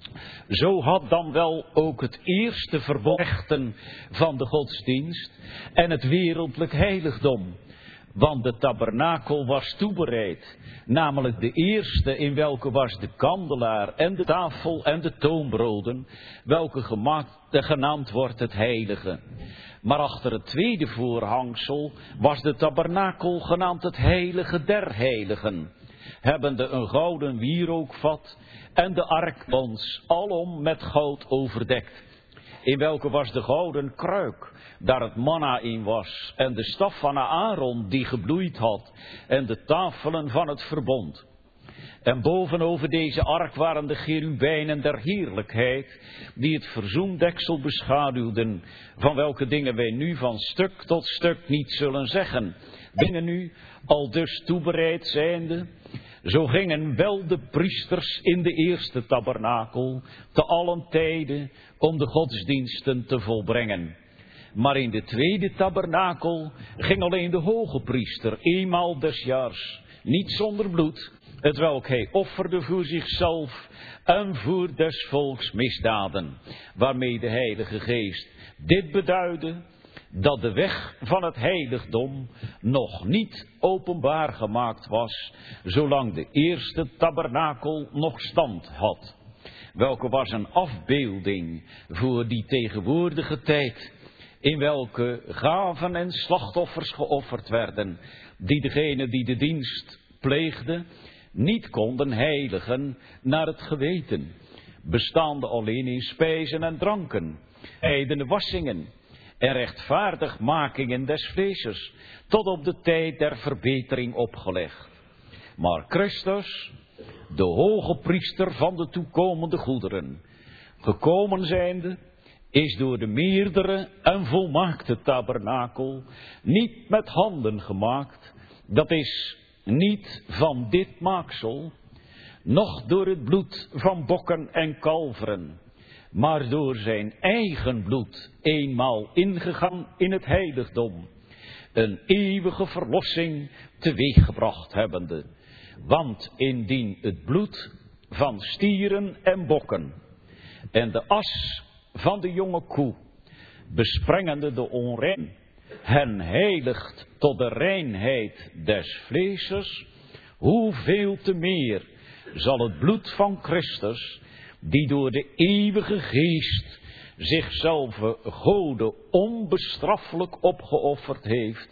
Zo had dan wel ook het eerste verboden van de godsdienst en het wereldlijk heiligdom. Want de tabernakel was toebereid, namelijk de eerste in welke was de kandelaar en de tafel en de toonbroden, welke genaamd wordt het heilige. Maar achter het tweede voorhangsel was de tabernakel genaamd het heilige der heiligen, hebbende een gouden wierookvat en de ark ons alom met goud overdekt, in welke was de gouden kruik, daar het manna in was, en de staf van Aaron die gebloeid had, en de tafelen van het verbond. En bovenover deze ark waren de cherubijnen der heerlijkheid, die het verzoendeksel beschaduwden, van welke dingen wij nu van stuk tot stuk niet zullen zeggen. Dingen nu al dus toebereid zijnde, zo gingen wel de priesters in de eerste tabernakel te allen tijden om de godsdiensten te volbrengen. Maar in de tweede tabernakel ging alleen de hoge priester eenmaal des jaars, niet zonder bloed, hetwelk hij offerde voor zichzelf en voor des volks misdaden, waarmee de Heilige Geest dit beduidde, dat de weg van het heiligdom nog niet openbaar gemaakt was, zolang de eerste tabernakel nog stand had, welke was een afbeelding voor die tegenwoordige tijd, in welke gaven en slachtoffers geofferd werden, die degene die de dienst pleegde niet konden heiligen naar het geweten, bestaande alleen in spijzen en dranken, heidene wassingen en rechtvaardigmakingen des vleeses, tot op de tijd der verbetering opgelegd. Maar Christus, de hoge priester van de toekomende goederen, gekomen zijnde, is door de meerdere en volmaakte tabernakel niet met handen gemaakt, dat is niet van dit maaksel, noch door het bloed van bokken en kalveren, maar door zijn eigen bloed eenmaal ingegaan in het heiligdom, een eeuwige verlossing teweeggebracht hebbende. Want indien het bloed van stieren en bokken en de as van de jonge koe, besprengende de onrein, hen heiligt tot de reinheid des vleeses, hoeveel te meer zal het bloed van Christus, die door de eeuwige Geest zichzelf Gode onbestraffelijk opgeofferd heeft,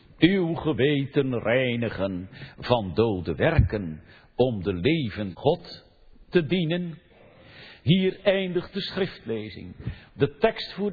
uw geweten reinigen van dode werken, om de levende God te dienen. Hier eindigt de schriftlezing. De tekst voor